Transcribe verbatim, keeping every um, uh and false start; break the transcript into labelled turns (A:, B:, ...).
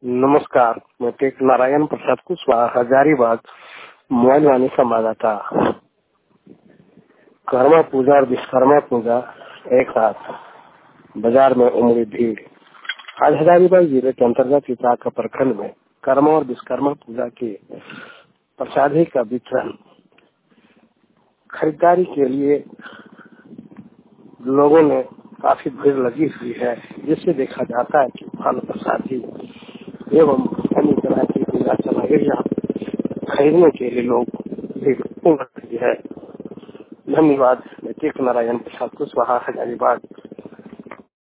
A: नमस्कार, मैं टेक नारायण प्रसाद कुशवाहा, हजारीबाग मोबाइल वाणी संवाददाता। कर्मा पूजा और विश्वकर्मा पूजा एक साथ बाजार में उमड़ी भीड़। आज हजारीबाग जिले के अंतर्गत इटाका प्रखंड में कर्मा और विश्वकर्मा पूजा के प्रसादी का वितरण खरीदारी के लिए लोगों ने काफी भीड़ लगी हुई है, जिससे देखा जाता है कि फल प्रसादी एवं अन्य तरह की पूजा सामग्रियां खरीदने के लिए लोग भीड़ उमड़ रही है। धन्यवाद। मैं टेक नारायण प्रसाद कुशवाहा, हजारीबाग।